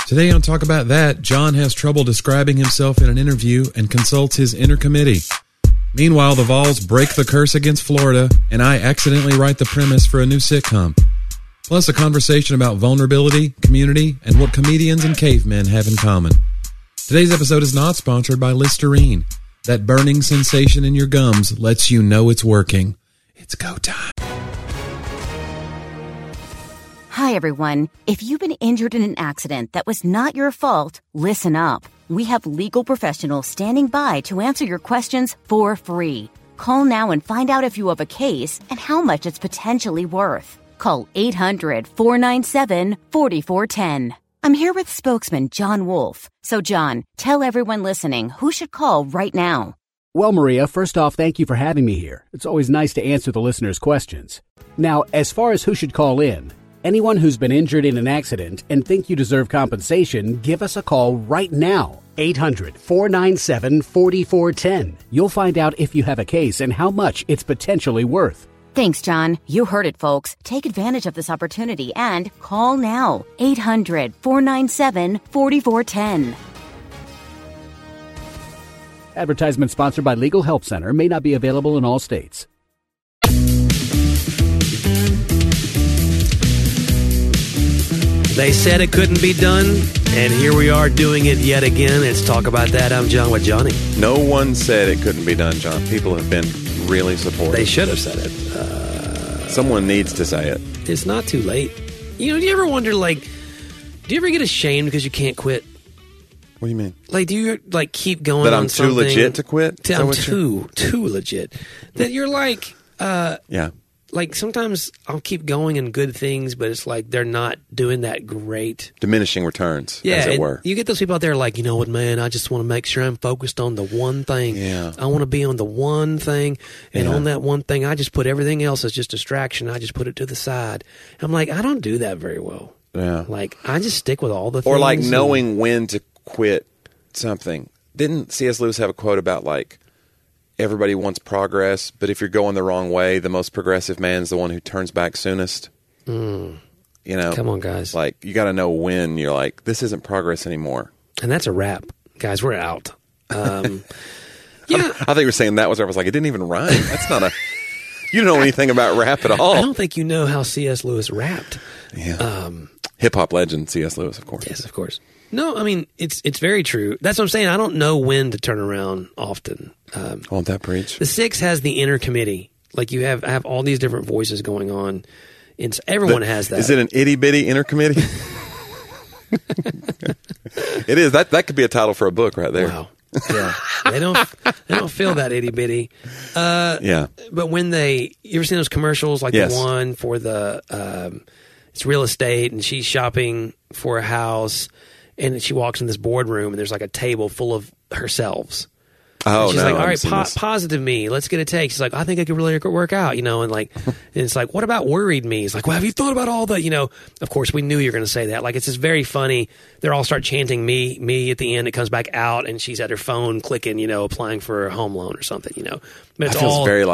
Today on Talk About That, John has trouble describing himself in an interview and consults his inner committee. Meanwhile, the Vols break the curse against Florida, and I accidentally write the premise for a new sitcom. Plus a conversation about vulnerability, community, and what comedians and cavemen have in common. Today's episode is not sponsored by Listerine. That burning sensation in your gums lets you know it's working. It's go time. Hi, everyone. If you've been injured in an accident that was not your fault, listen up. We have legal professionals standing by to answer your questions for free. Call now and find out if you have a case and how much it's potentially worth. Call 800-497-4410. I'm here with spokesman John Wolf. So, John, tell everyone listening who should call right now. Well, Maria, first off, thank you for having me here. It's always nice to answer the listeners' questions. Now, as far as who should call in, anyone who's been injured in an accident and think you deserve compensation, give us a call right now. 800-497-4410. You'll find out if you have a case and how much it's potentially worth. Thanks, John. You heard it, folks. Take advantage of this opportunity and call now. 800-497-4410. Advertisement sponsored by Legal Help Center. May not be available in all states. They said it couldn't be done, and here we are doing it yet again. Let's talk about that. I'm John with Johnny. No one said it couldn't be done, John. People have been really supportive. They should have said it. Someone needs to say it. It's not too late. You know, do you ever wonder, do you ever get ashamed because you can't quit? What do you mean? Do you, keep going that on I'm something? Too legit to quit? I'm too legit. That you're yeah. Sometimes I'll keep going in good things, but it's like they're not doing that great. Diminishing returns, as it were. You get those people out there you know what, man, I just want to make sure I'm focused on the one thing. Yeah. I want to be on the one thing, and on that one thing, I just put everything else as just distraction. I just put it to the side. I'm like, I don't do that very well. Yeah. I just stick with all the things. Or knowing when to quit something. Didn't C.S. Lewis have a quote about everybody wants progress, but if you're going the wrong way, the most progressive man's the one who turns back soonest. You know, come on, guys. You got to know when you're this isn't progress anymore. And that's a wrap, guys. We're out. Yeah, I thought you were saying that was. I was like, it didn't even rhyme. That's not a. You don't know anything about rap at all. I don't think you know how C.S. Lewis rapped. Yeah. Hip hop legend C.S. Lewis, of course. Yes, of course. No, I mean, it's very true. That's what I'm saying. I don't know when to turn around often. Won't that preach? The Six has the inner committee. I have all these different voices going on. And everyone has that. Is it an itty bitty inner committee? It is. That could be a title for a book right there. Wow. Yeah. They don't feel that itty bitty. Yeah. But when you ever seen those commercials yes. the one for it's real estate and she's shopping for a house and she walks in this boardroom and there's a table full of herselves. Oh, and she's no, all right, this. positive me. Let's get a take. She's like, I think it could really work out, and and it's like, what about worried me? He's like, well, have you thought about all the, of course we knew you were going to say that. It's just very funny. They all start chanting me at the end. It comes back out and she's at her phone clicking, applying for a home loan or something, But it's it feels very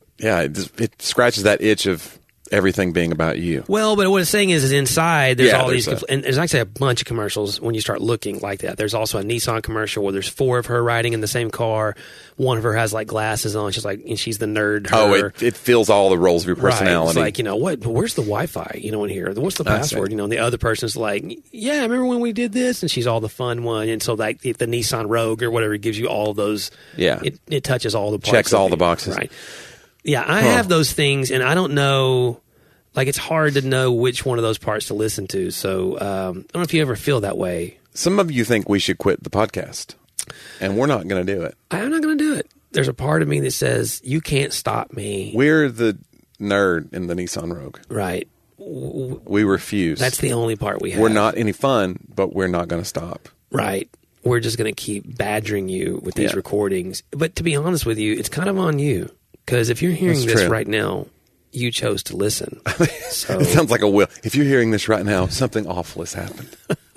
it scratches that itch of everything being about you. Well, but what it's saying is inside there's all there's these, and there's actually a bunch of commercials when you start looking like that. There's also a Nissan commercial where there's 4 of her riding in the same car. One of her has glasses on. She's and she's the nerd. It fills all the roles of your personality. Right. It's what? Where's the Wi-Fi? In here. What's the password? And the other person's yeah, remember when we did this? And she's all the fun one. And so the Nissan Rogue or whatever gives you all of those. Yeah. It touches all the parts. Checks all the boxes. Right. Yeah, I have those things, and I don't know. It's hard to know which one of those parts to listen to. So I don't know if you ever feel that way. Some of you think we should quit the podcast, and we're not going to do it. I'm not going to do it. There's a part of me that says, you can't stop me. We're the nerd in the Nissan Rogue. Right. We refuse. That's the only part we have. We're not any fun, but we're not going to stop. Right. We're just going to keep badgering you with these recordings. But to be honest with you, it's kind of on you. Because if you're hearing this right now, you chose to listen. So. It sounds like a will. If you're hearing this right now, something awful has happened.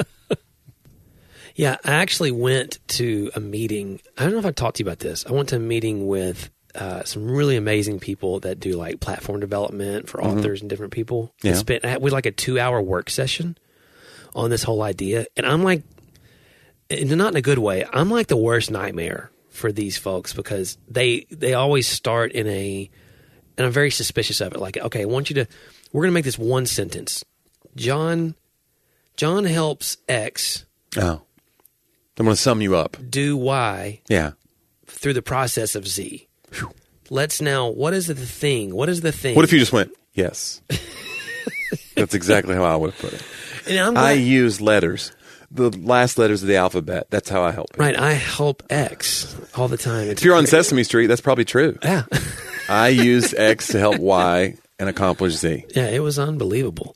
Yeah, I actually went to a meeting. I don't know if I talked to you about this. I went to a meeting with some really amazing people that do platform development for authors and different people. Yeah. We had a 2-hour work session on this whole idea. And I'm like, and not in a good way, I'm like the worst nightmare for these folks because they always start and I'm very suspicious of it. Like, okay, we're going to make this one sentence. John helps X. Oh. I'm going to sum you up. Do Y. Yeah. Through the process of Z. Whew. Let's now, what is the thing? What is the thing? What if you just went, yes? That's exactly how I would have put it. And I use letters. The last letters of the alphabet. That's how I help people. Right. I help X all the time. If you're on Sesame Street, that's probably true. Yeah. I used X to help Y and accomplish Z. Yeah, it was unbelievable.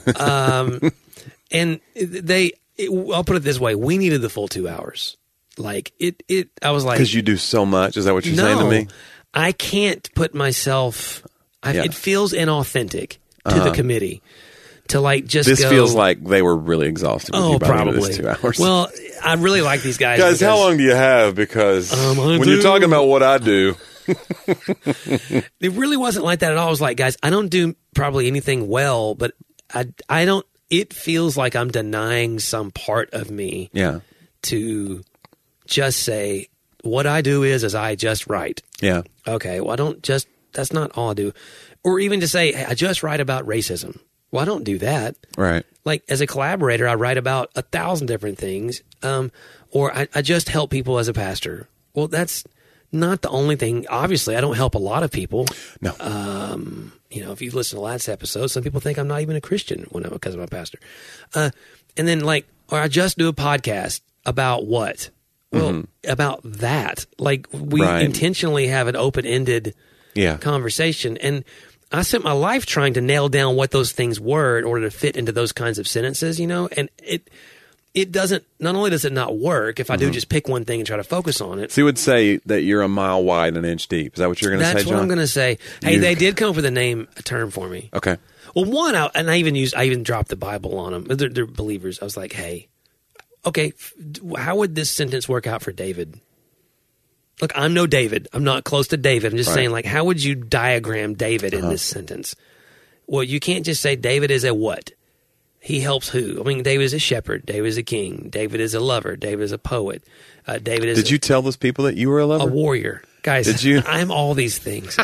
And I'll put it this way. We needed the full 2 hours. Like, I was like... Because you do so much? Is that what you're saying to me? I can't put myself... It feels inauthentic to the committee to like just This feels like they were really exhausted with you by the end of this 2 hours. Well, I really like these guys. Guys, how long do you have? Because when you're talking about what I do... It really wasn't like that at all. I was like, guys, I don't do probably anything well, but I don't... It feels like I'm denying some part of me to just say, what I do is I just write. Yeah. Okay, well, I don't just... That's not all I do. Or even to say, hey, I just write about racism. Well, I don't do that. Right. Like, as a collaborator, I write about 1,000 different things. Or I just help people as a pastor. Well, that's not the only thing. Obviously, I don't help a lot of people. No. If you listen to last episode, some people think I'm not even a Christian because I'm a pastor. And then, or I just do a podcast about what? Well, about that. Like, we intentionally have an open-ended conversation. And I spent my life trying to nail down what those things were in order to fit into those kinds of sentences, and it doesn't, not only does it not work if I do just pick one thing and try to focus on it. So you would say that you're a mile wide and an inch deep. Is that what you're going to say, John? That's what I'm going to say. Hey, they did come up with a term for me. Okay. Well, I even dropped the Bible on them. They're believers. I was like, hey, okay, how would this sentence work out for David? Look, I'm no David. I'm not close to David. I'm just saying, how would you diagram David in this sentence? Well, you can't just say David is a what? He helps who? I mean, David is a shepherd. David is a king. David is a lover. David is a poet. David is... Did you tell those people that you were a lover? A warrior. Guys, did you? I'm all these things.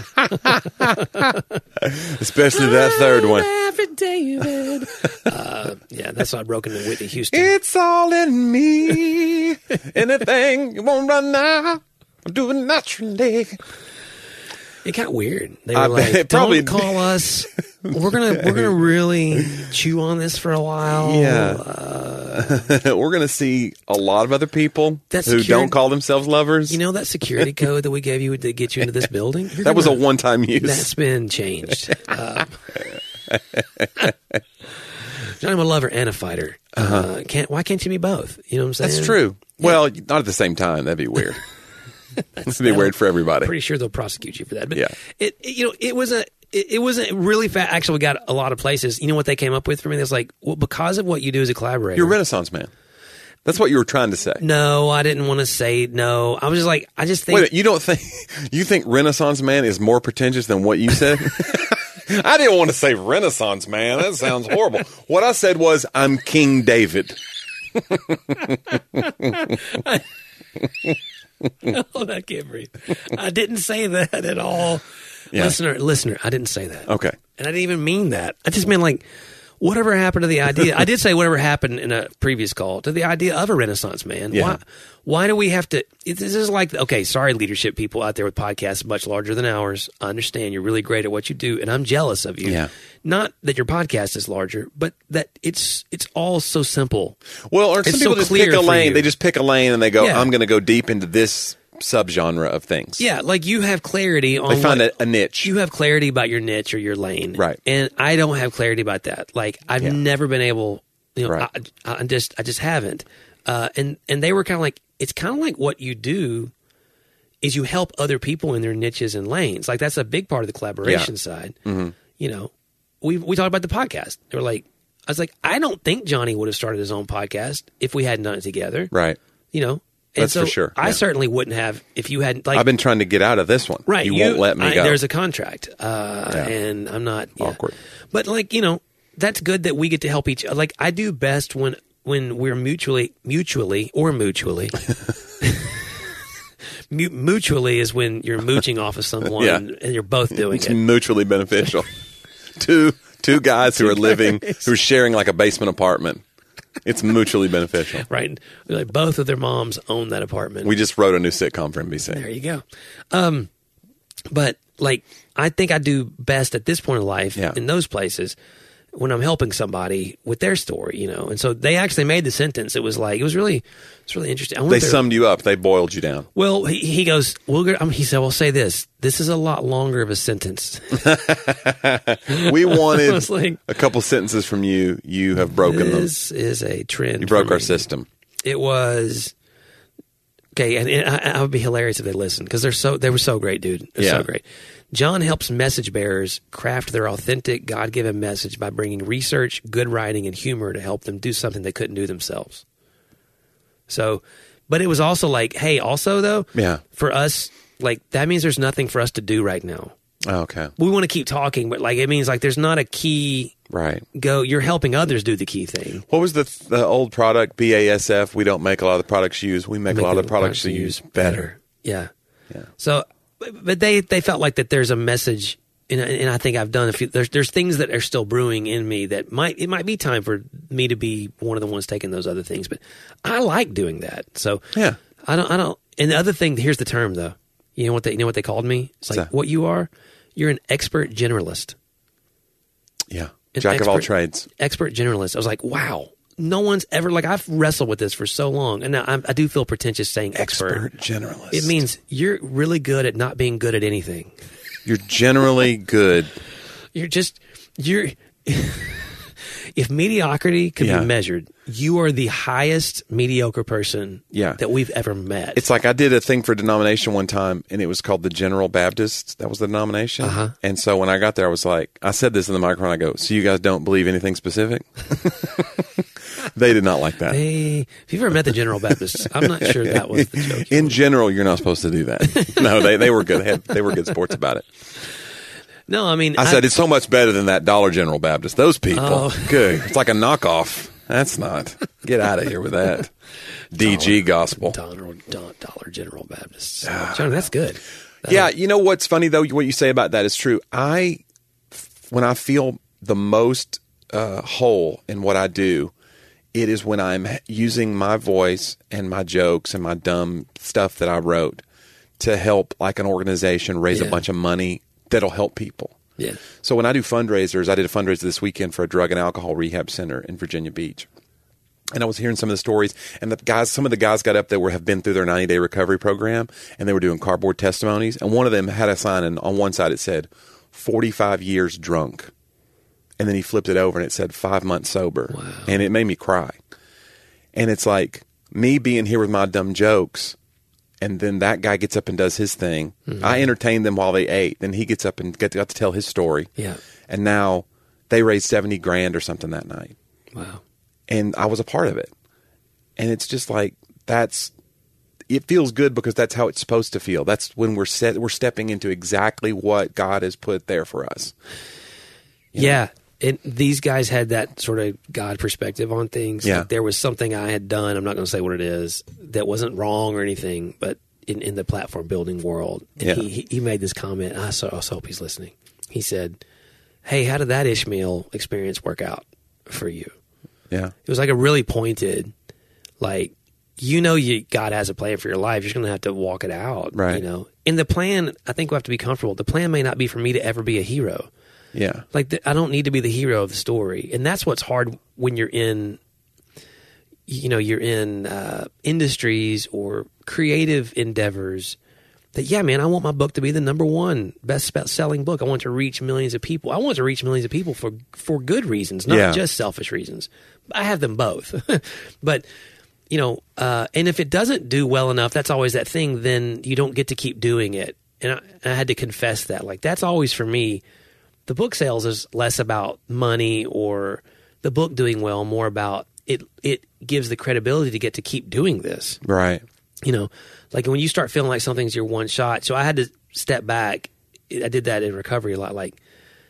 Especially that third one. David. That's why I broke into Whitney Houston. It's all in me. Anything you won't run now. I'll do it naturally. It got weird. They were like, don't call us. We're gonna really chew on this for a while. Yeah. We're gonna see a lot of other people who don't call themselves lovers. You know that security code that we gave you to get you into this building? That was a one-time use. That's been changed. John, I'm a lover and a fighter. Why can't you be both? You know what I'm saying? That's true. Yeah. Well, not at the same time. That'd be weird. That'd be weird for everybody. Pretty sure they'll prosecute you for that. But it was a really fast. Actually, we got a lot of places. You know what they came up with for me? They was like, well, because of what you do as a collaborator, you're a Renaissance man. That's what you were trying to say. No, I didn't want to say no. I was just like, I just think. Wait, you think Renaissance man is more pretentious than what you said? I didn't want to say Renaissance man. That sounds horrible. What I said was, I'm King David. Oh, I can't breathe. I didn't say that at all. Yeah. Listener, I didn't say that. Okay. And I didn't even mean that. I just meant like, whatever happened to the idea? I did say whatever happened in a previous call to the idea of a Renaissance man. Yeah. Why do we have to? This is like, okay, sorry, leadership people out there with podcasts much larger than ours. I understand you're really great at what you do, and I'm jealous of you. Yeah. Not that your podcast is larger, but that it's all so simple. Well, or some people just pick a lane. They just pick a lane and they go, I'm going to go deep into this subgenre of things. Yeah, like you have clarity on. They find a niche. You have clarity about your niche or your lane, right? And I don't have clarity about that. Like I've never been able. Right. I just haven't. And they were kind of like, it's kind of like what you do is you help other people in their niches and lanes. Like that's a big part of the collaboration side. Mm-hmm. You know, we talked about the podcast. They were like, I was like, I don't think Johnny would have started his own podcast if we hadn't done it together. Right. You know. And that's for sure. I certainly wouldn't have if you hadn't. Like, I've been trying to get out of this one. Right. You won't let me go. There's a contract, and I'm not awkward. But that's good that we get to help each other. Like, I do best when we're mutually mutually is when you're mooching off of someone and you're both doing it's it. mutually beneficial. Two guys who are sharing like a basement apartment. It's mutually beneficial. Right. Like, both of their moms own that apartment. We just wrote a new sitcom for NBC. There you go. But like, I think I do best at this point in life in those places when I'm helping somebody with their story, And so they actually made the sentence. It was really interesting. They summed you up. They boiled you down. Well, he goes, he said, well, say this. This is a lot longer of a sentence. We wanted a couple sentences from you. You have broken them. This is a trend. You broke our system. It was... Okay, and it would be hilarious if they listened because they were so great, dude. They're so great. John helps message bearers craft their authentic, God-given message by bringing research, good writing, and humor to help them do something they couldn't do themselves. So, but it was also like, hey, also though, for us, like that means there's nothing for us to do right now. Oh, okay. We want to keep talking, but like it means like there's not a key. Right. You're helping others do the key thing. What was the old product, BASF? We don't make a lot of the products you use. We make a lot of the products you use better. Yeah. So, but they felt like that there's a message, and I think I've done a few. There's things that are still brewing in me that it might be time for me to be one of the ones taking those other things. But I like doing that. So I don't. And the other thing, here's the term though. You know what they called me? It's like what you are. You're an expert generalist. Yeah. Jack of all trades. Expert generalist. I was like, wow. No one's ever, like, I've wrestled with this for so long. And now I do feel pretentious saying expert. Expert generalist. It means you're really good at not being good at anything. You're generally good. If mediocrity could be measured, you are the highest mediocre person that we've ever met. It's like I did a thing for denomination one time, and it was called the General Baptist. That was the denomination. And so when I got there, I was like, I said this in the microphone. I go, so you guys don't believe anything specific? They did not like that. If you've ever met the General Baptists, I'm not sure that was the joke. In general, you're not supposed to do that. No, they were good. They were good sports about it. No, I mean... I said, it's so much better than that Dollar General Baptist. Those people. Good. It's like a knockoff. That's not. Get out of here with that. DG gospel. Dollar General Baptist. John, that's good. Yeah, you know what's funny, though? What you say about that is true. When I feel the most whole in what I do, it is when I'm using my voice and my jokes and my dumb stuff that I wrote to help like an organization raise a bunch of money that'll help people. Yeah. So when I do fundraisers, I did a fundraiser this weekend for a drug and alcohol rehab center in Virginia Beach. And I was hearing some of the stories, and some of the guys got up that have been through their 90-day recovery program, and they were doing cardboard testimonies. And one of them had a sign, and on one side it said, 45 years drunk. And then he flipped it over, and it said 5 months sober. Wow. And it made me cry. And it's like me being here with my dumb jokes, and then that guy gets up and does his thing. Mm-hmm. I entertained them while they ate. Then he gets up and got to tell his story. Yeah. And now they raised $70,000 or something that night. Wow. And I was a part of it. And it's just like, it feels good because that's how it's supposed to feel. That's when we're stepping into exactly what God has put there for us. Yeah. And these guys had that sort of God perspective on things. Yeah. Like there was something I had done, I'm not going to say what it is, that wasn't wrong or anything, but in the platform building world. And he made this comment. I also hope he's listening. He said, hey, how did that Ishmael experience work out for you? Yeah. It was like a really pointed, like, God has a plan for your life. You're just going to have to walk it out. Right. And the plan, I think we have to be comfortable. The plan may not be for me to ever be a hero. Yeah. Like, I don't need to be the hero of the story. And that's what's hard when you're in, industries or creative endeavors that, yeah, man, I want my book to be the number one best-selling book. I want to reach millions of people. I want to reach millions of people for good reasons, not just selfish reasons. I have them both. But, and if it doesn't do well enough, that's always that thing, then you don't get to keep doing it. And I had to confess that. Like, that's always for me. The book sales is less about money or the book doing well, more about it gives the credibility to get to keep doing this. Right. Like when you start feeling like something's your one shot. So I had to step back. I did that in recovery a lot. Like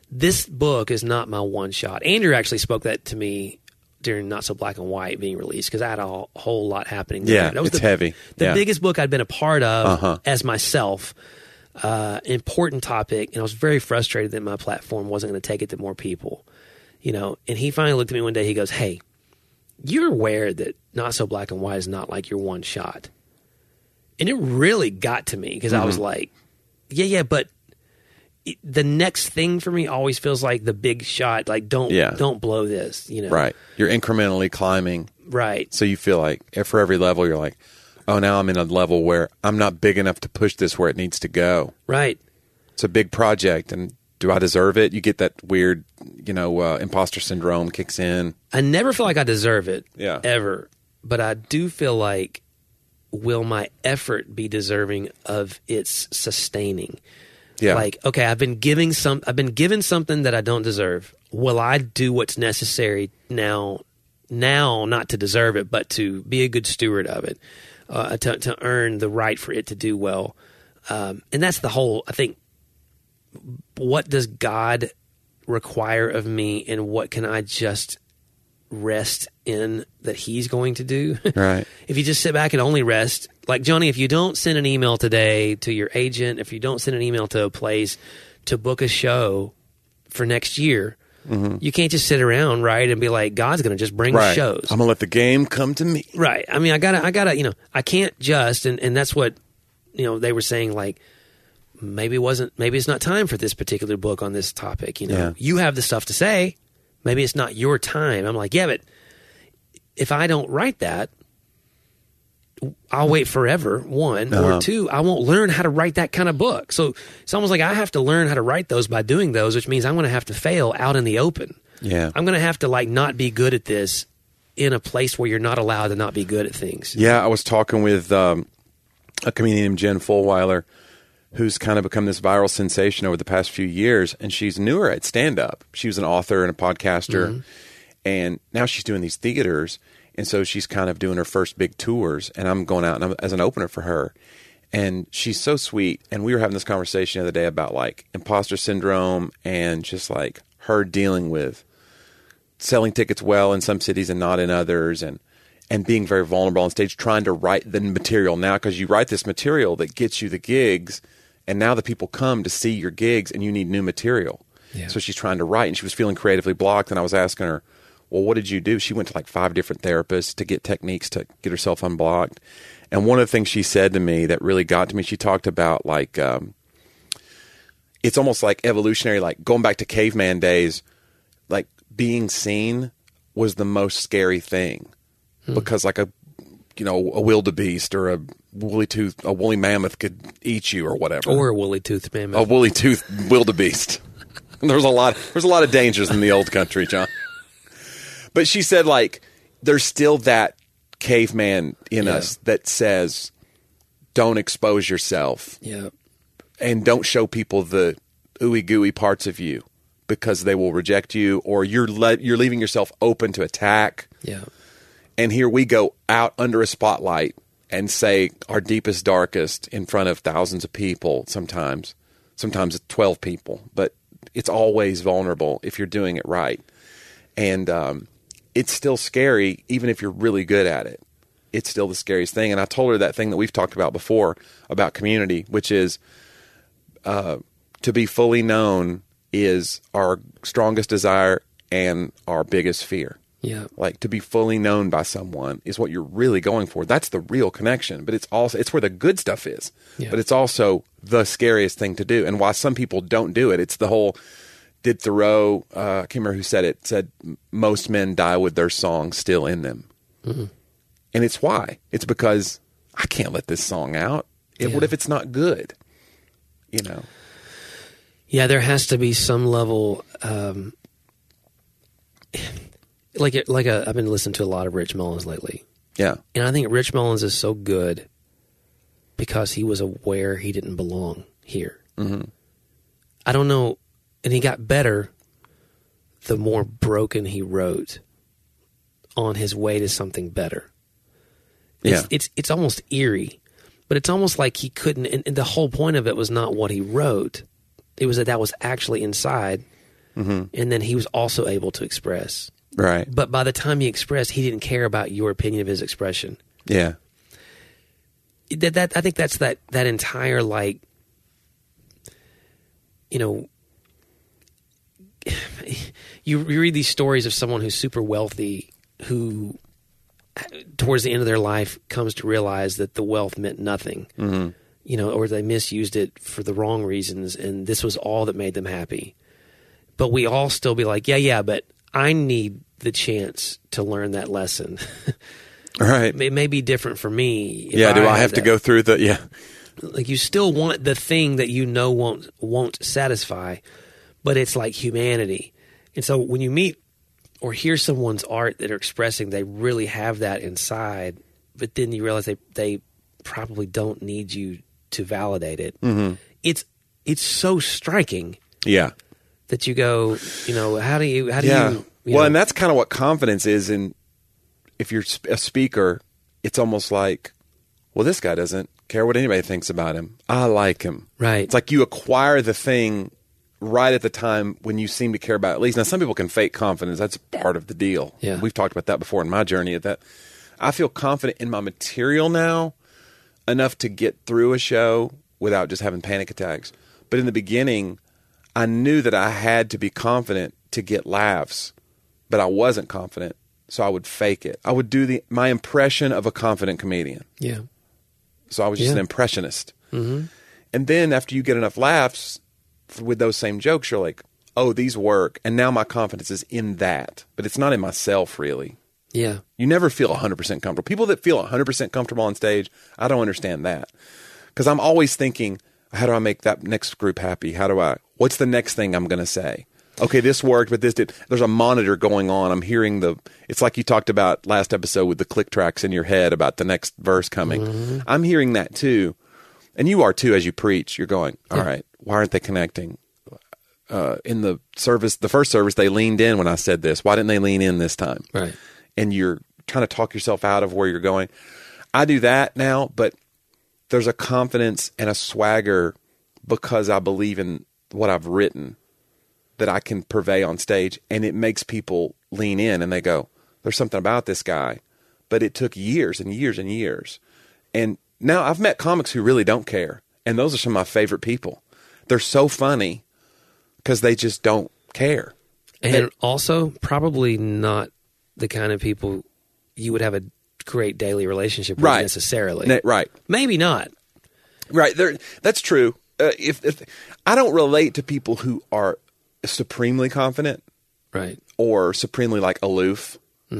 this book is not my one shot. Andrew actually spoke that to me during Not So Black and White being released because I had a whole lot happening there. Yeah, that was it's heavy. The biggest book I'd been a part of as myself. Important topic, and I was very frustrated that my platform wasn't going to take it to more people. You know, and he finally looked at me one day. He goes, "Hey, you're aware that Not So Black and White is not like your one shot," and it really got to me because I was like, "Yeah, but." The next thing for me always feels like the big shot. Like, don't blow this, you know? Right. You're incrementally climbing. Right. So you feel like for every level, you're like, oh, now I'm in a level where I'm not big enough to push this where it needs to go. Right. It's a big project, and do I deserve it? You get that weird, imposter syndrome kicks in. I never feel like I deserve it. Yeah. Ever. But I do feel like, will my effort be deserving of its sustaining? Yeah. Like, okay, I've been given something that I don't deserve. Will I do what's necessary now not to deserve it, but to be a good steward of it, to earn the right for it to do well? And that's the whole, I think, what does God require of me, and what can I just rest in that he's going to do? Right. If you just sit back and only rest, like Johnny, if you don't send an email today to your agent, if you don't send an email to a place to book a show for next year, you can't just sit around, right, and be like, God's going to just bring shows. I'm going to let the game come to me. Right. I mean, I gotta, I can't just, and that's what, they were saying, like, maybe it's not time for this particular book on this topic. You have the stuff to say. Maybe it's not your time. I'm like, yeah, but if I don't write that, I'll wait forever, one. Or two, I won't learn how to write that kind of book. So it's almost like I have to learn how to write those by doing those, which means I'm going to have to fail out in the open. Yeah. I'm going to have to, not be good at this in a place where you're not allowed to not be good at things. Yeah, I was talking with a comedian named Jen Fulweiler, who's kind of become this viral sensation over the past few years, and she's newer at stand-up. She was an author and a podcaster, and now she's doing these theaters, and so she's kind of doing her first big tours, and I'm going out as an opener for her, and she's so sweet, and we were having this conversation the other day about, imposter syndrome and just, her dealing with selling tickets well in some cities and not in others, and being very vulnerable on stage, trying to write the material now, because you write this material that gets you the gigs, and now the people come to see your gigs, and you need new material. Yeah. So she's trying to write, and she was feeling creatively blocked, and I was asking her, well, what did you do? She went to 5 different therapists to get techniques to get herself unblocked. And one of the things she said to me that really got to me, she talked about it's almost like evolutionary, going back to caveman days, being seen was the most scary thing. Because a wildebeest or a woolly mammoth could eat you or whatever, or a woolly-toothed mammoth, a woolly-toothed wildebeest. There's a lot of dangers in the old country, John. But she said, there's still that caveman in us that says, don't expose yourself, and don't show people the ooey gooey parts of you, because they will reject you, or you're leaving yourself open to attack. Yeah. And here we go out under a spotlight and say our deepest, darkest in front of thousands of people sometimes it's 12 people, but it's always vulnerable if you're doing it right. And it's still scary, even if you're really good at it. It's still the scariest thing. And I told her that thing that we've talked about before about community, which is to be fully known is our strongest desire and our biggest fear. Yeah. To be fully known by someone is what you're really going for. That's the real connection, but it's where the good stuff is. Yeah. But it's also the scariest thing to do. And why some people don't do it, it's the whole, did Thoreau, I can't remember who said it, said most men die with their song still in them. Mm-hmm. And it's why. It's because I can't let this song out. What if it's not good? Yeah, there has to be some level, I've been listening to a lot of Rich Mullins lately. Yeah. And I think Rich Mullins is so good because he was aware he didn't belong here. Mm-hmm. I don't know. And he got better the more broken he wrote on his way to something better. It's almost eerie, but it's almost like he couldn't, and the whole point of it was not what he wrote. It was that was actually inside, and then he was also able to express. Right. But by the time he expressed, he didn't care about your opinion of his expression. Yeah. That I think that's that entire, like, you know, you read these stories of someone who's super wealthy who towards the end of their life comes to realize that the wealth meant nothing, you know, or they misused it for the wrong reasons, and this was all that made them happy. But we all still be like, yeah, but I need the chance to learn that lesson. Right. It may be different for me. Yeah, do I have to go through the, yeah. Like, you still want the thing that you know won't satisfy, but it's like humanity. And so when you meet or hear someone's art that are expressing they really have that inside, but then you realize they probably don't need you to validate it. Mm-hmm. It's so striking. Yeah. That you go, you know, how do you well, know? And that's kind of what confidence is. And if you're a speaker, it's almost like, well, this guy doesn't care what anybody thinks about him. I like him. Right. It's like you acquire the thing right at the time when you seem to care about it. At least now, some people can fake confidence. That's part of the deal. Yeah. We've talked about that before in my journey. That I feel confident in my material now enough to get through a show without just having panic attacks. But in the beginning, I knew that I had to be confident to get laughs, but I wasn't confident, so I would fake it. I would do my impression of a confident comedian. Yeah. So I was just an impressionist. Mm-hmm. And then after you get enough laughs with those same jokes, you're like, oh, these work. And now my confidence is in that. But it's not in myself, really. Yeah. You never feel 100% comfortable. People that feel 100% comfortable on stage, I don't understand that. Because I'm always thinking, how do I make that next group happy? What's the next thing I'm going to say? Okay, this worked, but this did. There's a monitor going on. I'm hearing it's like you talked about last episode with the click tracks in your head about the next verse coming. Mm-hmm. I'm hearing that too. And you are too as you preach. You're going, all right, why aren't they connecting? In the first service, they leaned in when I said this. Why didn't they lean in this time? Right. And you're trying to talk yourself out of where you're going. I do that now, but there's a confidence and a swagger because I believe in what I've written that I can purvey on stage, and it makes people lean in and they go, there's something about this guy. But it took years and years and years. And now I've met comics who really don't care, and those are some of my favorite people. They're so funny because they just don't care. And also probably not the kind of people you would have a great daily relationship with necessarily. Right. Maybe not. Right. That's true. If I don't relate to people who are supremely confident, right, or supremely like aloof,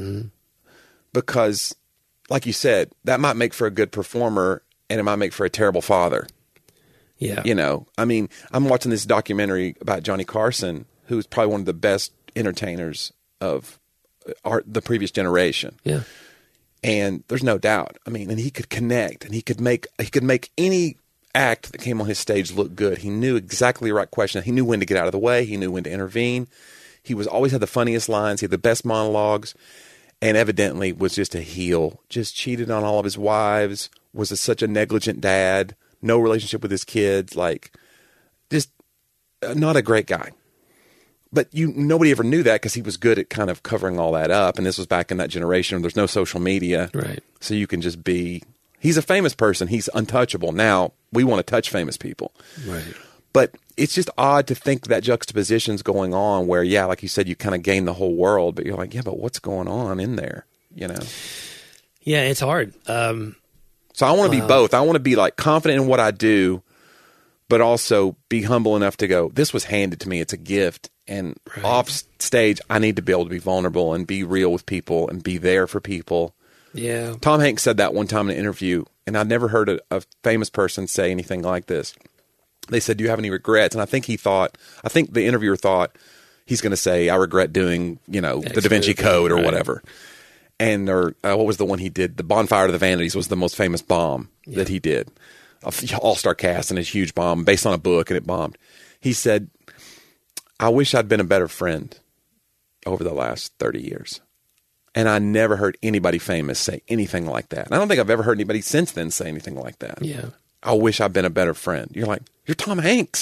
because, like you said, that might make for a good performer, and it might make for a terrible father. Yeah, you know, I mean, I'm watching this documentary about Johnny Carson, who's probably one of the best entertainers of the previous generation. Yeah, and there's no doubt. I mean, and he could connect, and he could make any act that came on his stage look good. He knew exactly the right question. He knew when to get out of the way. He knew when to intervene. He always had the funniest lines. He had the best monologues, and evidently was just a heel. Just cheated on all of his wives. Was such a negligent dad. No relationship with his kids. Like, just not a great guy. But nobody ever knew that because he was good at kind of covering all that up. And this was back in that generation where there's no social media, right? So you can just be. He's a famous person. He's untouchable. Now, we want to touch famous people. Right. But it's just odd to think that juxtaposition's going on where, yeah, like you said, you kind of gain the whole world, but you're like, yeah, but what's going on in there, you know? Yeah, it's hard. So I want to be both. I want to be like confident in what I do, but also be humble enough to go, this was handed to me. It's a gift. And off stage, I need to be able to be vulnerable and be real with people and be there for people. Yeah. Tom Hanks said that one time in an interview, and I'd never heard a famous person say anything like this. They said, do you have any regrets? And I think the interviewer thought he's going to say, I regret doing, the Da Vinci Code or whatever. And, what was the one he did? The Bonfire of the Vanities was the most famous bomb that he did. All-star cast and a huge bomb based on a book, and it bombed. He said, I wish I'd been a better friend over the last 30 years. And I never heard anybody famous say anything like that. And I don't think I've ever heard anybody since then say anything like that. Yeah. I wish I'd been a better friend. You're like, you're Tom Hanks.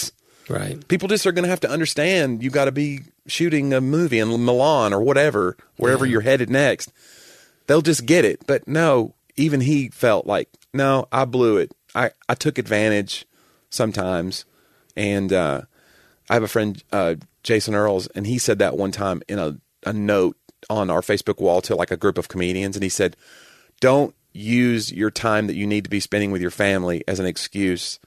Right. People just are going to have to understand you got to be shooting a movie in Milan or whatever, wherever you're headed next. They'll just get it. But no, even he felt like, no, I blew it. I took advantage sometimes. And I have a friend, Jason Earls, and he said that one time in a note on our Facebook wall to like a group of comedians. And he said, don't use your time that you need to be spending with your family as an excuse.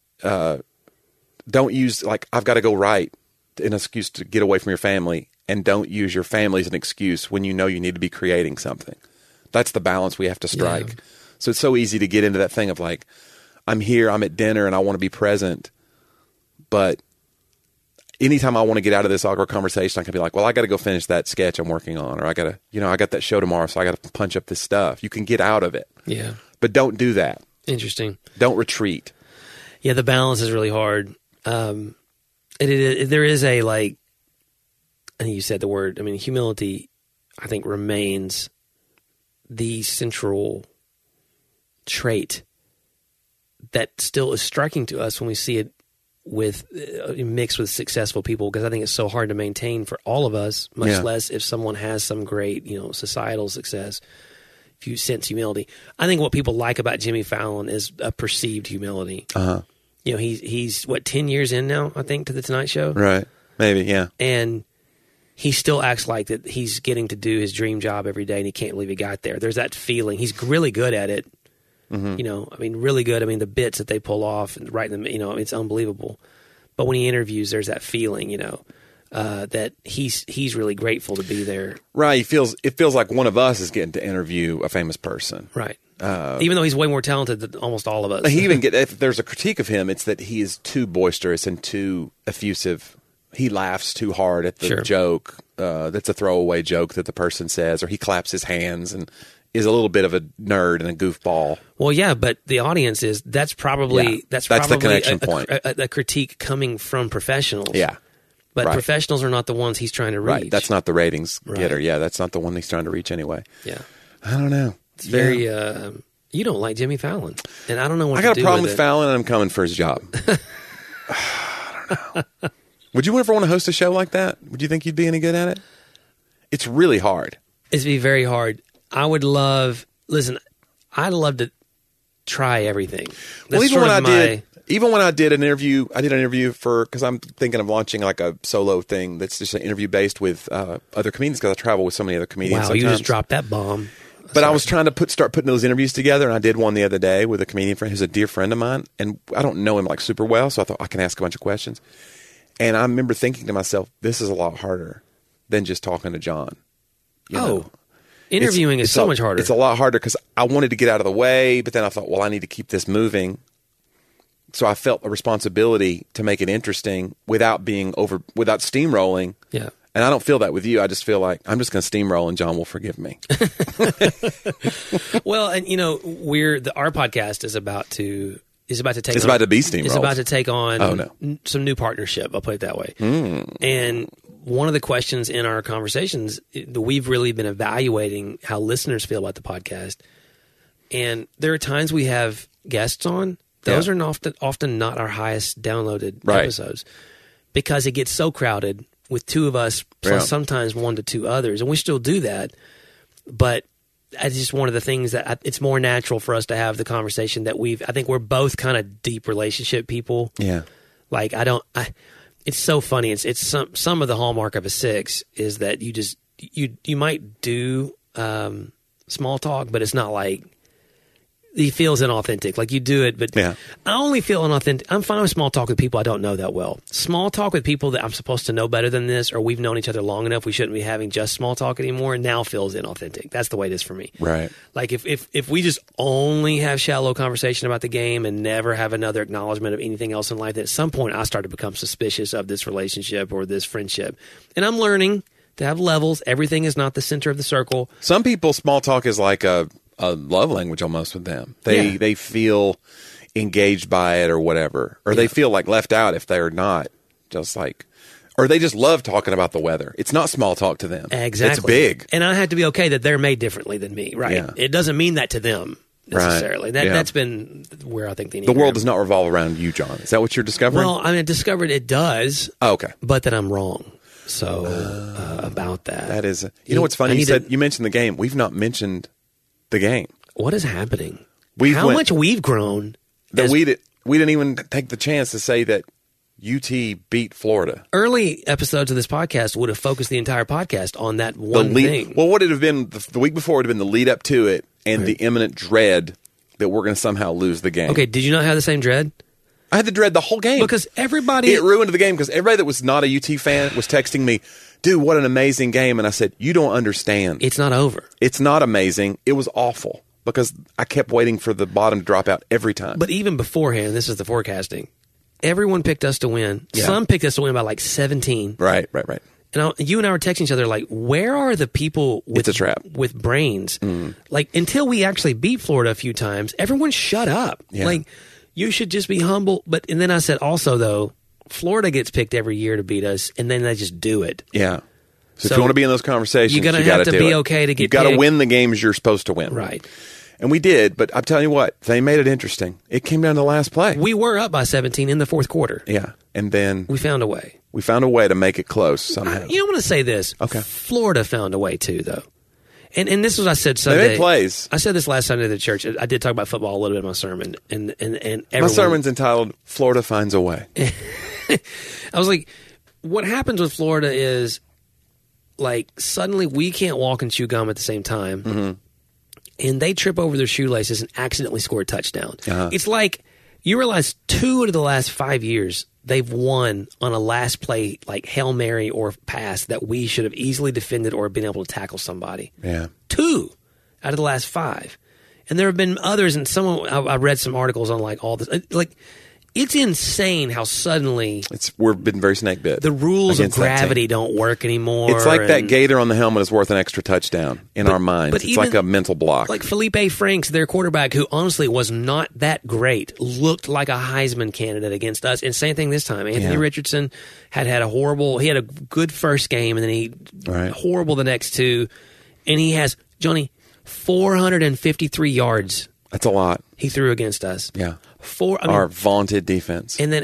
Don't use like, I've got to go write, an excuse to get away from your family, and don't use your family as an excuse when you know you need to be creating something. That's the balance we have to strike. Yeah. So it's so easy to get into that thing of like, I'm here, I'm at dinner, and I want to be present. But anytime I want to get out of this awkward conversation, I can be like, well, I got to go finish that sketch I'm working on, or I got to, I got that show tomorrow, so I got to punch up this stuff. You can get out of it. Yeah. But don't do that. Interesting. Don't retreat. Yeah, the balance is really hard. There is a, like, I think you said the word, humility, I think, remains the central trait that still is striking to us when we see it mixed with successful people, because I think it's so hard to maintain for all of us, much less if someone has some great, societal success. If you sense humility, I think what people like about Jimmy Fallon is a perceived humility. Uh-huh. He's what, 10 years in now, I think, to the Tonight Show, right? Maybe, yeah. And he still acts like that he's getting to do his dream job every day, and he can't believe he got there. There's that feeling. He's really good at it. Mm-hmm. Really good. The bits that they pull off and write them, it's unbelievable. But when he interviews, there's that feeling, that he's really grateful to be there. Right. It feels like one of us is getting to interview a famous person. Right. Even though he's way more talented than almost all of us. He even if there's a critique of him, it's that he is too boisterous and too effusive. He laughs too hard at the joke. That's a throwaway joke that the person says, or he claps his hands and is a little bit of a nerd and a goofball. Well, yeah, but the audience that's probably the connection point. A critique coming from professionals. Yeah. But professionals are not the ones he's trying to reach. Right. That's not the ratings getter. Yeah, that's not the one he's trying to reach anyway. Yeah. I don't know. It's very, you don't like Jimmy Fallon. And I don't know what to do with it. I got a problem with Fallon, and I'm coming for his job. I don't know. Would you ever want to host a show like that? Would you think you'd be any good at it? It's really hard. It'd be very hard. I'd love to try everything. That's even when I did an interview, because I'm thinking of launching like a solo thing that's just an interview based with other comedians, because I travel with so many other comedians. Wow, sometimes. You just dropped that bomb. But I was trying to start putting those interviews together, and I did one the other day with a comedian friend who's a dear friend of mine, and I don't know him like super well, so I thought I can ask a bunch of questions. And I remember thinking to myself, this is a lot harder than just talking to John. Interviewing is so much harder. It's a lot harder because I wanted to get out of the way, but then I thought, well, I need to keep this moving. So I felt a responsibility to make it interesting without steamrolling. Yeah. And I don't feel that with you. I just feel like I'm just going to steamroll and John will forgive me. Well, and our podcast is about to be steamrolled. It's about to take on some new partnership. I'll put it that way. And one of the questions in our conversations, we've really been evaluating how listeners feel about the podcast. And there are times we have guests on. Those are often not our highest downloaded episodes, because it gets so crowded with two of us plus sometimes 1 to 2 others. And we still do that. But it's just one of the things that it's more natural for us to have the conversation that I think we're both kind of deep relationship people. Yeah. Like it's so funny. It's some of the hallmark of a 6 is that you might do small talk, but it's not like he feels inauthentic. Like you do it, but I only feel inauthentic. I'm fine with small talk with people I don't know that well. Small talk with people that I'm supposed to know better than this, or we've known each other long enough, we shouldn't be having just small talk anymore, now feels inauthentic. That's the way it is for me. Right. Like if we just only have shallow conversation about the game and never have another acknowledgement of anything else in life, that at some point I start to become suspicious of this relationship or this friendship. And I'm learning to have levels. Everything is not the center of the circle. Some people, small talk is like a love language almost with them. They feel engaged by it or whatever, or they feel like left out if they're not, just like, or they just love talking about the weather. It's not small talk to them. Exactly. It's big. And I have to be okay that they're made differently than me, right? Yeah. It doesn't mean that to them. necessarily. Right. That's been where I think the world does not revolve around you, John. Is that what you're discovering? Well, I mean, I discovered it does. Oh, okay. But that I'm wrong. So about that. That is, you know what's funny? You mentioned the game. We've not mentioned the game. What is happening? How much we've grown. That we didn't even take the chance to say that UT beat Florida. Early episodes of this podcast would have focused the entire podcast on that one thing. Well, what it have been the week before would have been the lead up to it and the imminent dread that we're going to somehow lose the game. Okay, did you not have the same dread? I had the dread the whole game. Because everybody... It ruined the game because everybody that was not a UT fan was texting me, dude, what an amazing game. And I said, you don't understand. It's not over. It's not amazing. It was awful because I kept waiting for the bottom to drop out every time. But even beforehand, this is the forecasting, everyone picked us to win. Yeah. Some picked us to win by like 17. Right. And you and I were texting each other like, where are the people with, it's a trap. With brains? Like, until we actually beat Florida a few times, everyone shut up. Yeah. Like, you should just be humble. And then I said also, though, Florida gets picked every year to beat us, and then they just do it. Yeah. So if you want to be in those conversations, you're going to have to be okay to get You've got to win the games you're supposed to win. Right. And we did, but I'm telling you what, they made it interesting. It came down to the last play. We were up by 17 in the fourth quarter. Yeah. And then we found a way. We found a way to make it close somehow. I'm going to say this. Okay. Florida found a way too, though. And this is what I said Sunday. They made plays. I said this last Sunday at the church. I did talk about football a little bit in my sermon. And everyone, my sermon's entitled, Florida Finds a Way. I was like, what happens with Florida is, like, suddenly we can't walk and chew gum at the same time. Mm-hmm. And they trip over their shoelaces and accidentally score a touchdown. Uh-huh. It's like, you realize 2 out of the last 5 years, they've won on a last play, like Hail Mary or pass that we should have easily defended or been able to tackle somebody. Yeah. 2 out of the last 5. And there have been others, and I read some articles on like all this. Like, it's insane how suddenly we've been very snake bit. The rules of gravity don't work anymore. It's like that gator on the helmet is worth an extra touchdown in our minds. It's like a mental block. Like Felipe Franks, their quarterback, who honestly was not that great, looked like a Heisman candidate against us. And same thing this time. Anthony Richardson had a good first game, and then he horrible the next 2. And he has, Johnny, 453 yards. That's a lot. He threw against us. Yeah. Our vaunted defense. And then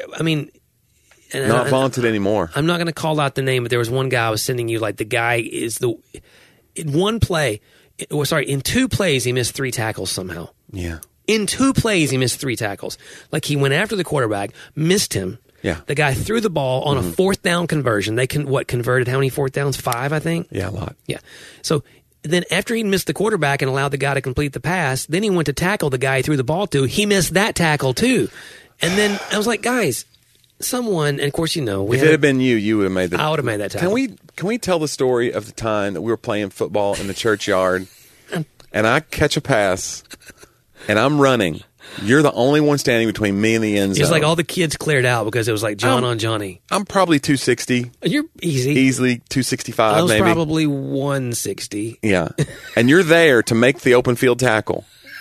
not vaunted anymore. I'm not going to call out the name, but there was one guy I was sending you, like the guy is in 2 plays, he missed 3 tackles somehow. Yeah. In 2 plays, he missed 3 tackles. Like, he went after the quarterback, missed him. Yeah. The guy threw the ball on a 4th down conversion. They converted how many 4th downs? 5, I think? Yeah, a lot. Yeah. So then after he missed the quarterback and allowed the guy to complete the pass, then he went to tackle the guy he threw the ball to. He missed that tackle too. And then I was like, guys, someone, and of course, if it had been you would have made that. I would have made that tackle. Can we tell the story of the time that we were playing football in the churchyard and I catch a pass and I'm running. You're the only one standing between me and the end zone. It's like all the kids cleared out because it was like John on Johnny. I'm probably 260. You're easily 265. I was maybe probably 160. Yeah, and you're there to make the open field tackle.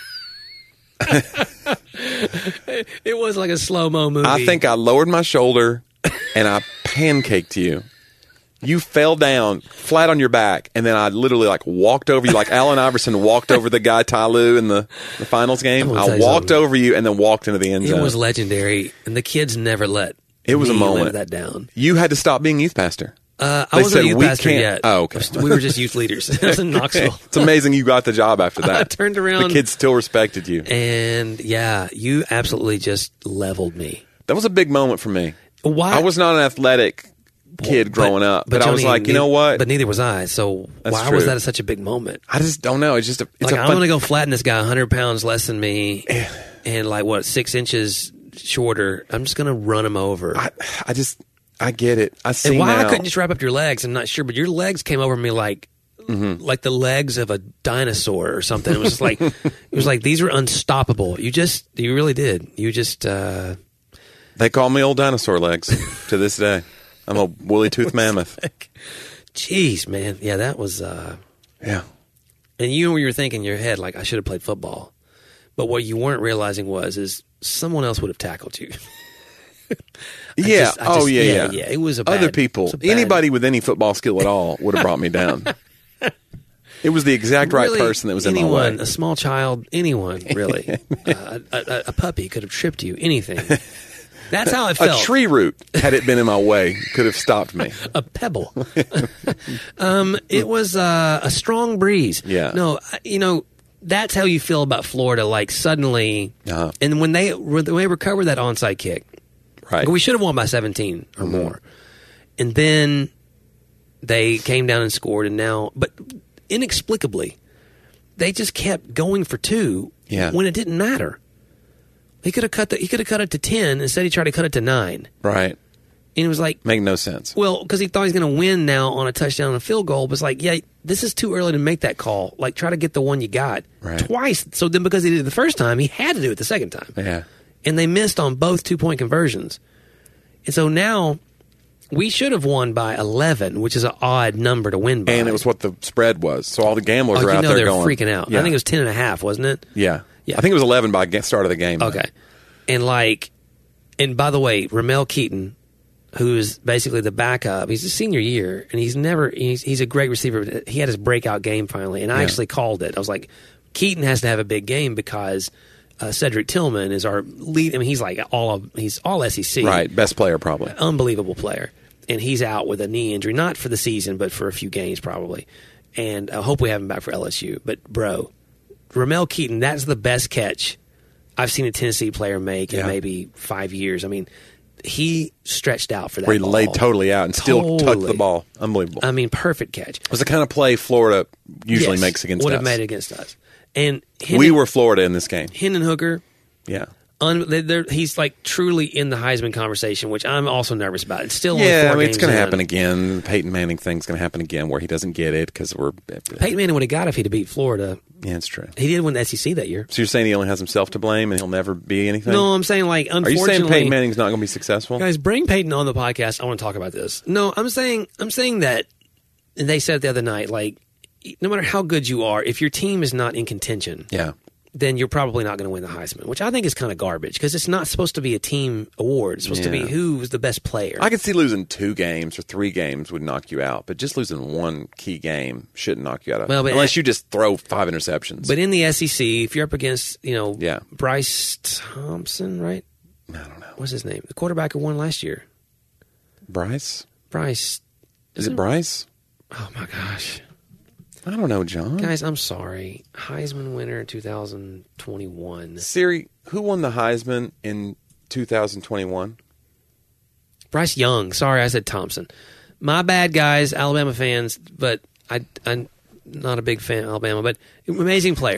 It was like a slow-mo movie. I think I lowered my shoulder and I pancaked you. You fell down flat on your back, and then I literally walked over you like Allen Iverson walked over the guy Ty Lue in the finals game. I walked over you and then walked into the end zone. It was legendary, and the kids never let it was a moment. Let that down. You had to stop being youth pastor. I wasn't a youth pastor yet. Oh, okay. We were just youth leaders. It was in Knoxville. It's amazing you got the job after that. I turned around. The kids still respected you. And, yeah, you absolutely just leveled me. That was a big moment for me. Why? I was not an athletic kid growing up, but I was like, you know what? But neither was I. So why was that such a big moment? I just don't know. It's just I'm going to go flatten this guy 100 pounds less than me and 6 inches shorter. I'm just going to run him over. I get it. I see. And why now. I couldn't just wrap up your legs, I'm not sure, but your legs came over me like the legs of a dinosaur or something. It was just like these were unstoppable. You really did. You just they call me old dinosaur legs to this day. I'm a woolly tooth mammoth. Jeez, man. Yeah, that was yeah. And you were thinking in your head I should have played football. But what you weren't realizing is someone else would have tackled you. Yeah. It was other people. Anybody with any football skill at all would have brought me down. It was the exact right Really, person that was in anyone, my way. a small child, anyone, really. A puppy could have tripped you, anything. That's how it felt. A tree root, had it been in my way, could have stopped me. A pebble. It was a strong breeze. Yeah. No, that's how you feel about Florida. Like suddenly, and when they recovered that onside kick, Right. we should have won by 17 or more, and then they came down and scored, and now, but inexplicably, they just kept going for two when it didn't matter. He could have cut it to 10. Instead, he tried to cut it to 9. Right. And it was like, Make no sense. well, because he thought he was going to win now on a touchdown and a field goal. But it's like, yeah, this is too early to make that call. Like, try to get the one you got twice. So then, because he did it the first time, he had to do it the second time. Yeah. And they missed on both 2-point conversions. And so now we should have won by 11, which is an odd number to win by. And it was what the spread was. So all the gamblers were out there they're going. freaking out. Yeah. I think it was 10.5, wasn't it? Yeah. Yeah. I think it was 11 by start of the game. Okay. And by the way, Ramel Keaton, who's basically the backup, he's a senior year, and he's a great receiver. But he had his breakout game finally, and I actually called it. I was like, Keaton has to have a big game because Cedric Tillman is our lead. I mean, he's all SEC. Right. Best player probably. Unbelievable player. And he's out with a knee injury, not for the season, but for a few games probably. And I hope we have him back for LSU. But, bro, Ramel Keaton, that's the best catch I've seen a Tennessee player make in maybe 5 years. I mean, he stretched out for that Where he ball. laid totally out and still touched the ball. Unbelievable. I mean, perfect catch. It was the kind of play Florida usually makes against us. Would have made it against us. And We were Florida in this game. Hendon Hooker, Yeah. he's like truly in the Heisman conversation, which I'm also nervous about. It's still only 4 Yeah, I mean, games it's going to in. happen again. The Peyton Manning thing's going to happen again where he doesn't get it because we're... Peyton Manning would have got it if he'd have beat Florida. Yeah, it's true. He did win the SEC that year. So you're saying he only has himself to blame and he'll never be anything? No, I'm saying like, Are unfortunately, you saying Peyton Manning's not going to be successful? guys, bring Peyton on the podcast. I want to talk about this. No, I'm saying that, and they said the other night, like, no matter how good you are, if your team is not in contention, Yeah. then you're probably not going to win the Heisman, which I think is kind of garbage because it's not supposed to be a team award. It's supposed to be who's the best player. I could see losing 2 games or 3 games would knock you out, but just losing one key game shouldn't knock you out. Well, but unless you just throw 5 interceptions. But in the SEC, if you're up against, Yeah. Bryce Thompson, right? I don't know. What's his name? The quarterback who won last year. Bryce? Bryce. Is it Bryce? Oh, my gosh. I don't know, John. Guys, I'm sorry. Heisman winner in 2021. Siri, who won the Heisman in 2021? Bryce Young. Sorry, I said Thompson. My bad, guys, Alabama fans, but I'm not a big fan of Alabama, but amazing player.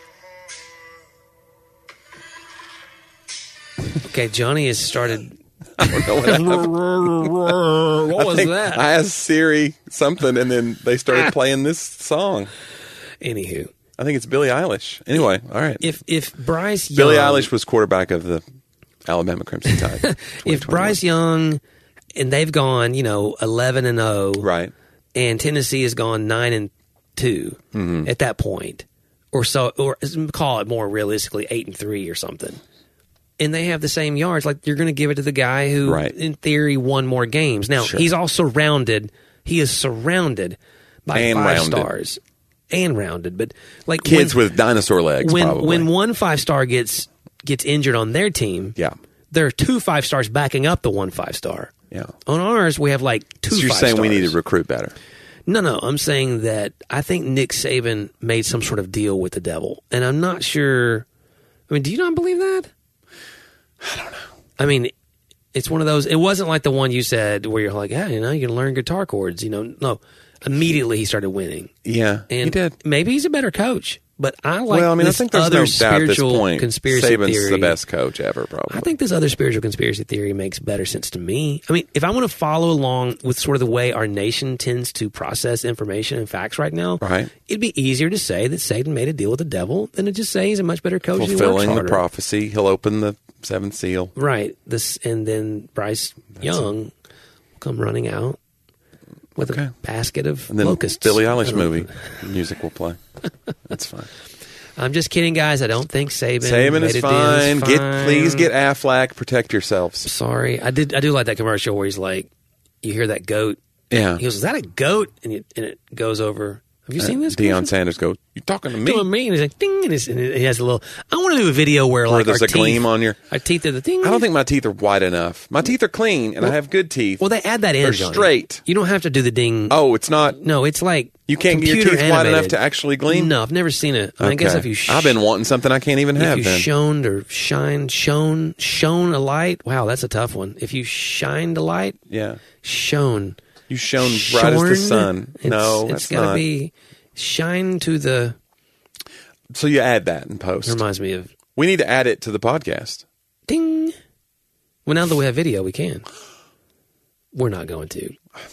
Okay, Johnny has started... I don't know what happened. What was that? I asked Siri something, and then they started playing this song. Anywho. I think it's Billie Eilish. Anyway, all right. If Bryce Young... Billie Eilish was quarterback of the Alabama Crimson Tide. If Bryce Young, and they've gone, 11-0, Right. and Tennessee has gone 9-2 at that point, or call it more realistically 8-3 or something, and they have the same yards, like you're going to give it to the guy who, in theory, won more games. Now he's all surrounded. He is surrounded by And 5 rounded. stars and rounded, but like Kids with dinosaur legs, probably. when one 5-star gets injured on their team, Yeah. there are 2 5-stars backing up the 1 5-star. Yeah. On ours, we have like 2 So you're 5-stars. saying we need to recruit better. No, I'm saying that I think Nick Saban made some sort of deal with the devil, and I'm not sure. I mean, do you not believe that? I don't know. I mean, it's one of those. It wasn't like the one you said where you're like, you can learn guitar chords. No, immediately he started winning. Yeah, And he did. Maybe he's a better coach, but I like. Well, I mean, I this think there's other no doubt at this spiritual point. conspiracy Saban's theory. the best coach ever, probably. I think this other spiritual conspiracy theory makes better sense to me. I mean, if I want to follow along with sort of the way our nation tends to process information and facts right now, Right. it'd be easier to say that Saban made a deal with the devil than to just say he's a much better coach and he works Fulfilling the harder. prophecy, he'll open the 7th seal. Right. And then Bryce Young will come running out with a basket of And then locusts. Billie Eilish movie music will play. That's fine. I'm just kidding, guys. I don't think Saban Saban made is a deal. fine. It's fine. Please get Aflac. Protect yourselves. Sorry. I do like that commercial where he's like, you hear that goat. Yeah. He goes, is that a goat? And it goes over Have you seen this? Deion Sanders goes, "You talking to me?" To me, and he's like, ding, and he has a little. I want to do a video where like there's our a gleam teeth, on your. our teeth are the thing. I don't think my teeth are white enough. My teeth are clean, and I have good teeth. Well, they add that in. They're Johnny. straight. You don't have to do the ding. Oh, it's not. No, it's like You can't get your computer teeth white enough animated. to actually gleam. No, I've never seen it. I guess if you. I've been wanting something I can't even have. If you Then shone or shone a light. Wow, that's a tough one. If you shined a light, yeah, shone. you shone bright as the Shorn? sun. No, it's that's gotta not. be shine to the. So you add that in post. It reminds me of We need to add it to the podcast. ding. Well, now that we have video, we can. We're not going to.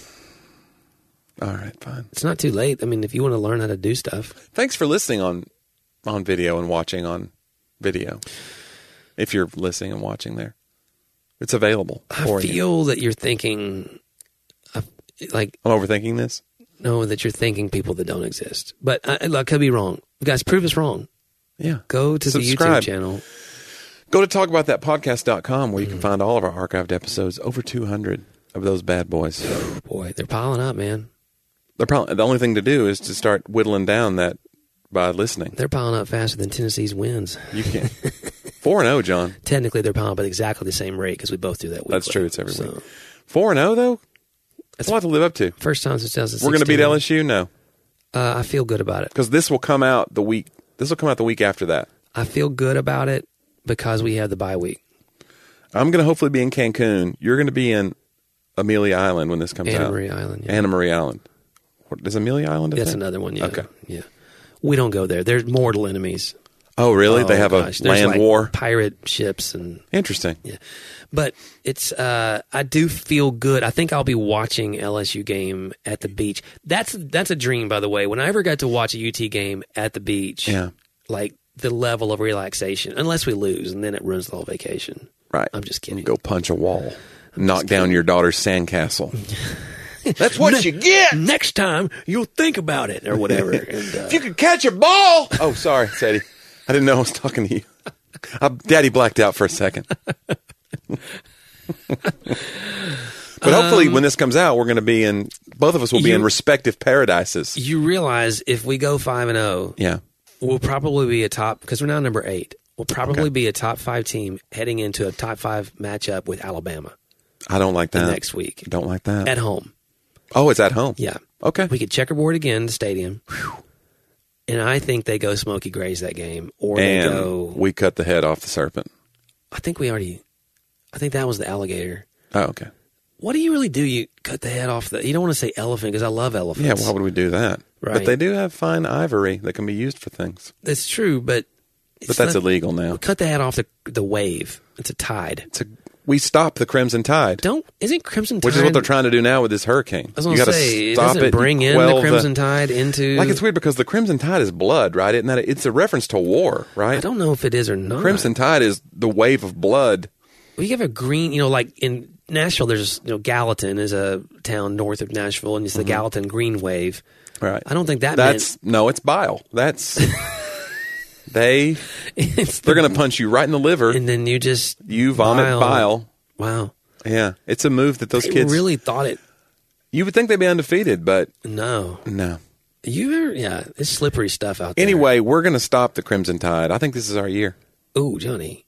All right, fine. It's not too late. I mean, if you want to learn how to do stuff, Thanks for listening on video and watching on video. If you're listening and watching there, it's available I for you. feel that you're thinking, like, I'm overthinking this. no, that you're thinking people that don't exist. But I could be wrong. Guys, prove us wrong. Yeah. Go to Subscribe. the YouTube channel. Go to talkaboutthatpodcast.com where you can find all of our archived episodes. Over 200 of those bad boys. Boy, they're piling up, man. The only thing to do is to start whittling down that by listening. They're piling up faster than Tennessee's wins. You can't. 4-0, John. Technically, they're piling up at exactly the same rate because we both do that weekly. That's true. It's every So, week. 4-0, though? That's a lot to live up to. first time since 2016. We're going to beat LSU? No. I feel good about it. Because this will come out the week after that. I feel good about it because we have the bye week. I'm going to hopefully be in Cancun. You're going to be in Amelia Island when this comes out. Anna Marie Island. Yeah. Anna Marie Island. Is Amelia Island a That's thing? another one, yeah. Okay. Yeah. We don't go there. They're mortal enemies. Oh, really? They have gosh. a There's land like war? pirate ships and Interesting. yeah. But it's I do feel good. I think I'll be watching LSU game at the beach. That's a dream, by the way. When I ever got to watch a UT game at the beach, Yeah. like the level of relaxation, unless we lose, and then it ruins the whole vacation. Right. I'm just kidding. Go punch a wall. Knock down your daughter's sandcastle. That's what you get. Next time you'll think about it or whatever. And, If you could catch a ball. Oh, sorry, Sadie. I didn't know I was talking to you. Daddy blacked out for a second. But hopefully when this comes out, we're going to be in, both of us will be in respective paradises. you realize if we go 5-0, Yeah. we'll probably be a top, because we're now number 8. We'll probably be a top 5 team heading into a top 5 matchup with Alabama I don't like that. next week Don't like that. at home. Oh, it's at home. Yeah. Okay. We could checkerboard again in the stadium. And I think they go Smokey Grays that game. Or they And go. we cut the head off the serpent. I think that was the alligator. Oh, okay. What do you really do? You cut the head off you don't want to say elephant because I love elephants. Yeah, why would we do that? Right. But they do have fine ivory that can be used for things. That's true, but. But that's illegal now. Cut the head off the wave. It's a tide. We stop the Crimson Tide. Isn't Crimson Tide? Which is what they're trying to do now with this hurricane. I was going You to gotta say, stop doesn't it, bring in quell the Crimson Tide into... Like, it's weird because the Crimson Tide is blood, right? Isn't that it's a reference to war, right? I don't know if it is or not. Crimson Tide is the wave of blood. We have a green, like in Nashville, there's, Gallatin is a town north of Nashville, and it's the Gallatin Green Wave. Right. I don't think No, it's bile. That's... They're going to punch you right in the liver. And then you vomit bile. Wow. Yeah. It's a move that those kids... really thought it... You would think they'd be undefeated, but... No. No. It's slippery stuff out there. Anyway, we're going to stop the Crimson Tide. I think this is our year. Ooh, Johnny.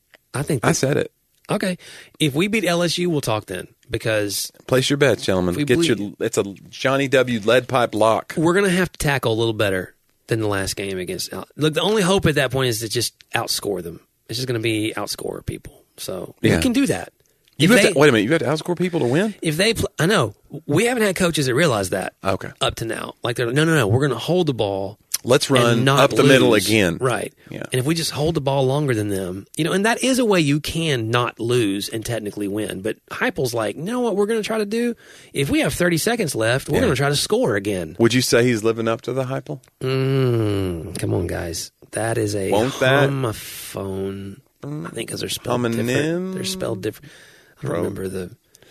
I said it. Okay. If we beat LSU, we'll talk then. Because... Place your bets, gentlemen. It's a Johnny W. lead pipe lock. We're going to have to tackle a little better than the last game against... Look, the only hope at that point is to just outscore them. It's just going to be outscore people. So we can do that. Wait a minute. You have to outscore people to win? If they... I know. We haven't had coaches that realize that. Okay. Up to now. Like, they're no. We're going to hold the ball. Let's run and not up the middle lose. again. Right. Yeah. And if we just hold the ball longer than them, and that is a way you can not lose and technically win. But Heupel's like, you know what we're going to try to do? If we have 30 seconds left, we're going to try to score again. Would you say he's living up to the Heupel? Come on, guys. That is a homophone. I think because they're spelled different. They're spelled different. I don't remember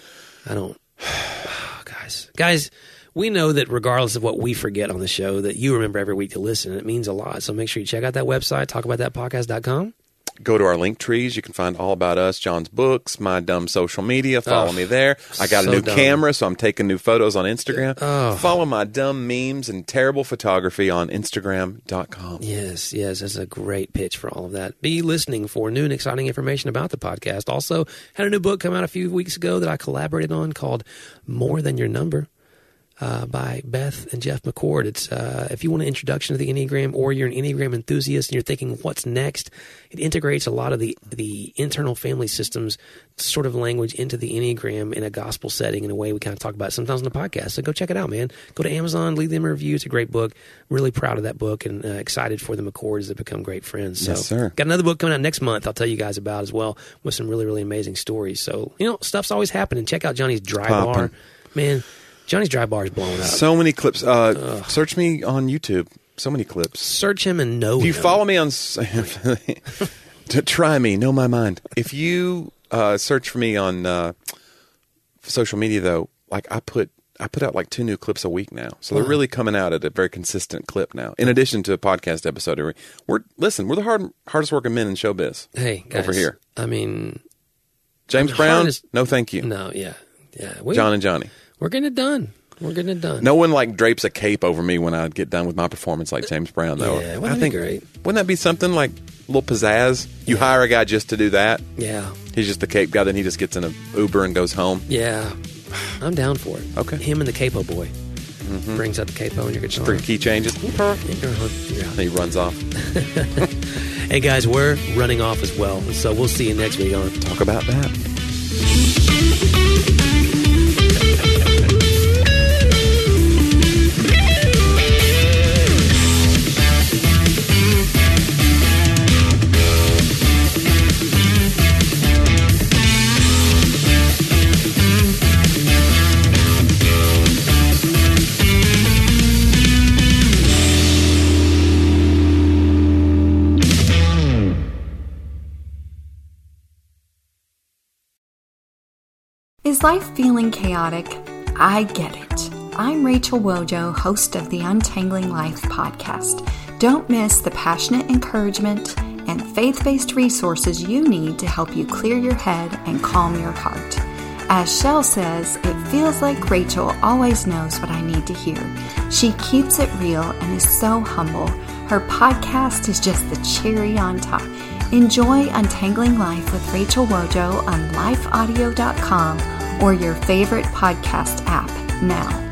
Guys, we know that regardless of what we forget on the show, that you remember every week to listen, and it means a lot. So make sure you check out that website, talkaboutthatpodcast.com. go to our link trees. You can find all about us, John's books, my dumb social media. Follow me there. I got a new camera, so I'm taking new photos on Instagram. Follow my dumb memes and terrible photography on Instagram.com. Yes, that's a great pitch for all of that. Be listening for new and exciting information about the podcast. Also, had a new book come out a few weeks ago that I collaborated on called More Than Your Number. By Beth and Jeff McCord. It's if you want an introduction to the Enneagram, or you're an Enneagram enthusiast and you're thinking, what's next? It integrates a lot of the internal family systems sort of language into the Enneagram in a gospel setting in a way we kind of talk about it sometimes on the podcast. So go check it out, man. Go to Amazon, leave them a review. It's a great book. Really proud of that book and excited for the McCords to become great friends. So, yes, sir. Got another book coming out next month I'll tell you guys about as well, with some really, really amazing stories. So, stuff's always happening. Check out Johnny's Dry Bar. Man, Johnny's Dry Bar is blowing up. So many clips. Search me on YouTube. So many clips. Search him and know him. If you follow me on... to try me, know my mind. If you search for me on social media, though, like I put out like 2 new clips a week now. So they're really coming out at a very consistent clip now. In addition to a podcast episode. We're the hardest working men in showbiz. Hey, guys, over here. I mean... James Brown, no thank you. No, yeah. John and Johnny. We're getting it done. No one like drapes a cape over me when I get done with my performance like James Brown, though. Yeah, wouldn't that be great? Wouldn't that be something like a little pizzazz? You hire a guy just to do that. Yeah. He's just the cape guy, then he just gets in an Uber and goes home. Yeah. I'm down for it. Okay. Him and the capo boy. Brings out the capo and your guitar. 3 key changes. He runs off. Hey, guys, we're running off as well. So we'll see you next week on Talk About That. Is life feeling chaotic? I get it. I'm Rachel Wojo, host of the Untangling Life podcast. Don't miss the passionate encouragement and faith-based resources you need to help you clear your head and calm your heart. As Shell says, it feels like Rachel always knows what I need to hear. She keeps it real and is so humble. Her podcast is just the cherry on top. Enjoy Untangling Life with Rachel Wojo on lifeaudio.com or your favorite podcast app now.